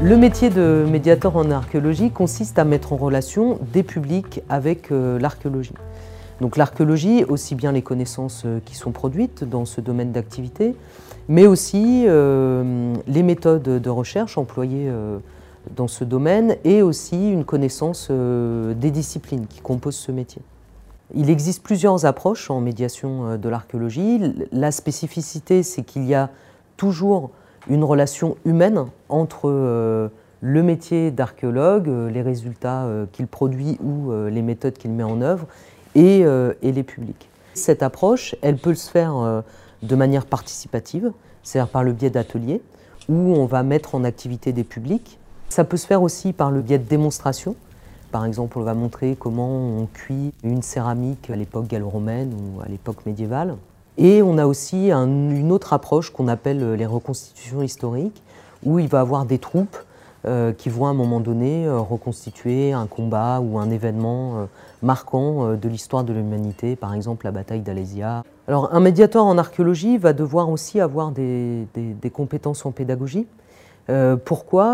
Le métier de médiateur en archéologie consiste à mettre en relation des publics avec l'archéologie. Donc l'archéologie, aussi bien les connaissances qui sont produites dans ce domaine d'activité, mais aussi les méthodes de recherche employées dans ce domaine et aussi une connaissance des disciplines qui composent ce métier. Il existe plusieurs approches en médiation de l'archéologie. La spécificité, c'est qu'il y a toujours une relation humaine entre le métier d'archéologue, les résultats qu'il produit ou les méthodes qu'il met en œuvre, et les publics. Cette approche, elle peut se faire de manière participative, c'est-à-dire par le biais d'ateliers, où on va mettre en activité des publics. Ça peut se faire aussi par le biais de démonstrations. Par exemple, on va montrer comment on cuit une céramique à l'époque gallo-romaine ou à l'époque médiévale. Et on a aussi une autre approche qu'on appelle les reconstitutions historiques, où il va y avoir des troupes qui vont à un moment donné reconstituer un combat ou un événement marquant de l'histoire de l'humanité, par exemple la bataille d'Alésia. Alors un médiateur en archéologie va devoir aussi avoir des compétences en pédagogie. Pourquoi ?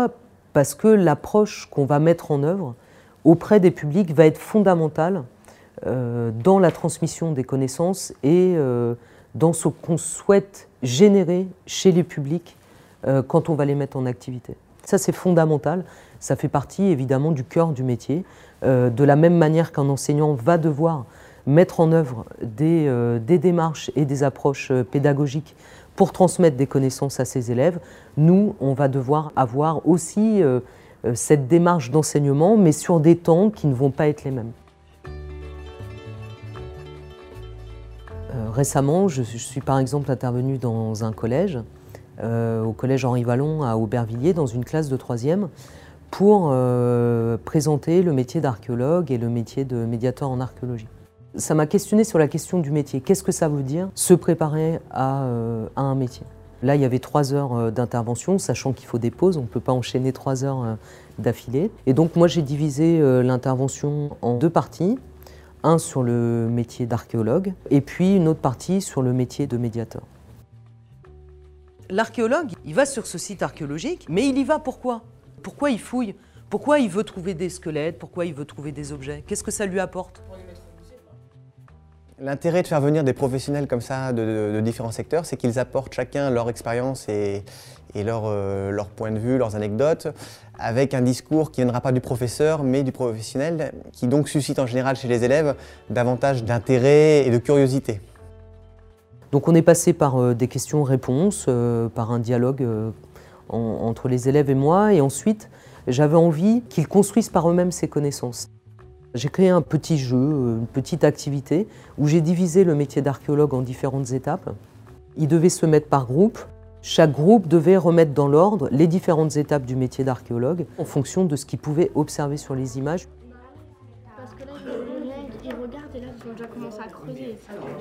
Parce que l'approche qu'on va mettre en œuvre auprès des publics va être fondamentale dans la transmission des connaissances et dans ce qu'on souhaite générer chez les publics quand on va les mettre en activité. Ça, c'est fondamental. Ça fait partie, évidemment, du cœur du métier. De la même manière qu'un enseignant va devoir mettre en œuvre des démarches et des approches pédagogiques pour transmettre des connaissances à ses élèves, nous, on va devoir avoir aussi cette démarche d'enseignement, mais sur des temps qui ne vont pas être les mêmes. Récemment, je suis par exemple intervenue dans un collège, au collège Henri Wallon à Aubervilliers, dans une classe de 3e, pour présenter le métier d'archéologue et le métier de médiateur en archéologie. Ça m'a questionné sur la question du métier. Qu'est-ce que ça veut dire se préparer à un métier ? Là, il y avait 3 heures d'intervention, sachant qu'il faut des pauses, on ne peut pas enchaîner 3 heures d'affilée. Et donc moi, j'ai divisé l'intervention en 2 parties. Un sur le métier d'archéologue et puis une autre partie sur le métier de médiateur. L'archéologue, il va sur ce site archéologique, mais il y va pourquoi ? Pourquoi il fouille ? Pourquoi il veut trouver des squelettes ? Pourquoi il veut trouver des objets ? Qu'est-ce que ça lui apporte ? L'intérêt de faire venir des professionnels comme ça de différents secteurs, c'est qu'ils apportent chacun leur expérience et leur point de vue, leurs anecdotes, avec un discours qui ne viendra pas du professeur, mais du professionnel, qui donc suscite en général chez les élèves davantage d'intérêt et de curiosité. Donc on est passé par des questions-réponses, par un dialogue entre les élèves et moi, et ensuite j'avais envie qu'ils construisent par eux-mêmes ces connaissances. J'ai créé un petit jeu, une petite activité, où j'ai divisé le métier d'archéologue en différentes étapes. Ils devaient se mettre par groupe. Chaque groupe devait remettre dans l'ordre les différentes étapes du métier d'archéologue en fonction de ce qu'ils pouvaient observer sur les images. Parce que là, ils regardent et là, ils ont déjà commencé à creuser.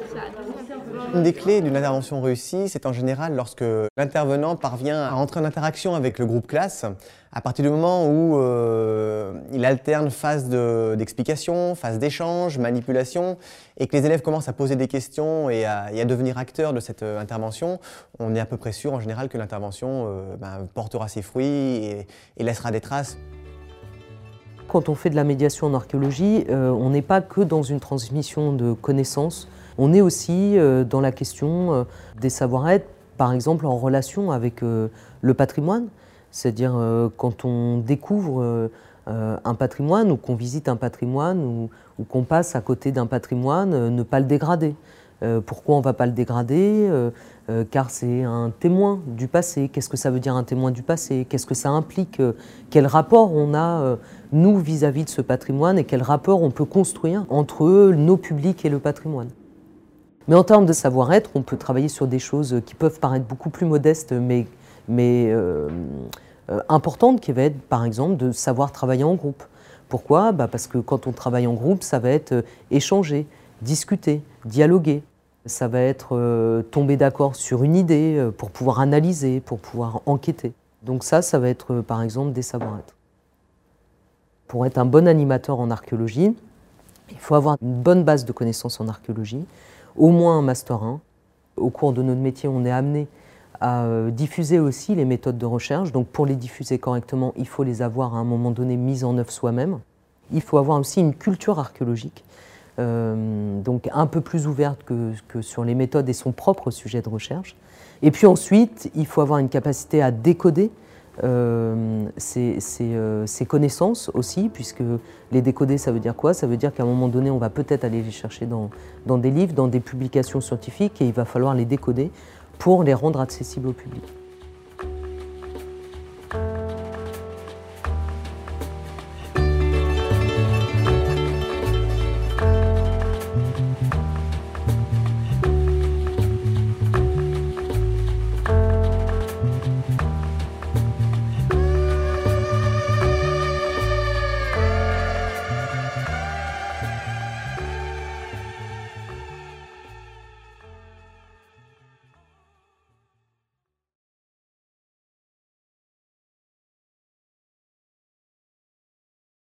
Une des clés d'une intervention réussie, c'est en général lorsque l'intervenant parvient à entrer en interaction avec le groupe classe, à partir du moment où il alterne phase d'explication, phase d'échange, manipulation, et que les élèves commencent à poser des questions et à devenir acteurs de cette intervention, on est à peu près sûr en général que l'intervention portera ses fruits et laissera des traces. Quand on fait de la médiation en archéologie, on n'est pas que dans une transmission de connaissances, on est aussi dans la question des savoir-être, par exemple en relation avec le patrimoine. C'est-à-dire quand on découvre un patrimoine ou qu'on visite un patrimoine ou qu'on passe à côté d'un patrimoine, ne pas le dégrader. Pourquoi on ne va pas le dégrader ? Car c'est un témoin du passé. Qu'est-ce que ça veut dire un témoin du passé ? Qu'est-ce que ça implique ? Quel rapport on a, nous, vis-à-vis de ce patrimoine et quel rapport on peut construire entre nos publics et le patrimoine ? Mais en termes de savoir-être, on peut travailler sur des choses qui peuvent paraître beaucoup plus modestes, mais importantes, qui va être, par exemple, de savoir travailler en groupe. Pourquoi ? Parce que quand on travaille en groupe, ça va être échanger, discuter, dialoguer. Ça va être tomber d'accord sur une idée pour pouvoir analyser, pour pouvoir enquêter. Donc ça va être, par exemple, des savoir-être. Pour être un bon animateur en archéologie, il faut avoir une bonne base de connaissances en archéologie, au moins un Master 1. Au cours de notre métier, on est amené à diffuser aussi les méthodes de recherche. Donc pour les diffuser correctement, il faut les avoir à un moment donné mises en œuvre soi-même. Il faut avoir aussi une culture archéologique, donc un peu plus ouverte que sur les méthodes et son propre sujet de recherche. Et puis ensuite, il faut avoir une capacité à décoder ces connaissances aussi, puisque les décoder, ça veut dire quoi? Ça veut dire qu'à un moment donné, on va peut-être aller les chercher dans des livres, dans des publications scientifiques, et il va falloir les décoder pour les rendre accessibles au public.